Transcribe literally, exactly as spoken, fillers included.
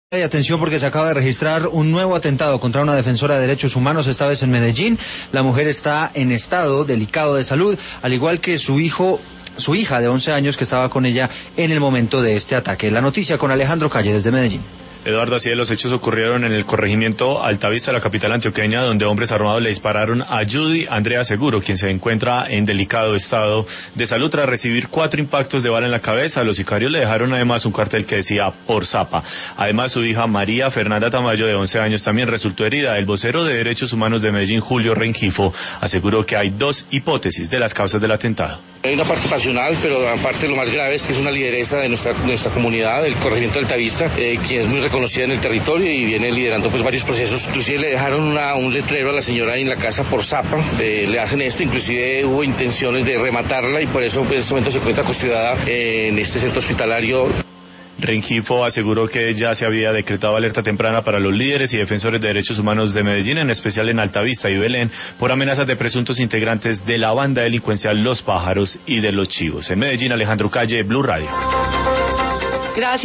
Y atención porque se acaba de registrar un nuevo atentado contra una defensora de derechos humanos, esta vez en Medellín. La mujer está en estado delicado de salud, al igual que su hijo, su hija de once años que estaba con ella en el momento de este ataque. La noticia con Alejandro Calle desde Medellín. Eduardo, así de los hechos ocurrieron en el corregimiento Altavista, la capital antioqueña, donde hombres armados le dispararon a Judy Andrea Seguro, quien se encuentra en delicado estado de salud tras recibir cuatro impactos de bala en la cabeza. Los sicarios le dejaron además un cartel que decía por Zapa. Además, su hija María Fernanda Tamayo, de once años, también resultó herida. El vocero de Derechos Humanos de Medellín, Julio Rengifo, aseguró que hay dos hipótesis de las causas del atentado. Hay una parte pasional, pero aparte lo más grave es que es una lideresa de nuestra, nuestra comunidad, del corregimiento Altavista, eh, quien es muy reconocida en el territorio y viene liderando pues varios procesos. Inclusive le dejaron una, un letrero a la señora ahí en la casa por Zapa, eh, le hacen esto, inclusive hubo intenciones de rematarla y por eso pues, en este momento se encuentra custodiada eh, en este centro hospitalario. Rengifo aseguró que ya se había decretado alerta temprana para los líderes y defensores de derechos humanos de Medellín, en especial en Altavista y Belén, por amenazas de presuntos integrantes de la banda delincuencial Los Pájaros y de Los Chivos. En Medellín, Alejandro Calle, Blue Radio. Gracias.